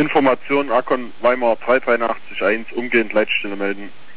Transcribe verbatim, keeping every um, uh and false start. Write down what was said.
Information Akon Weimar drei drei acht eins umgehend Leitstelle melden.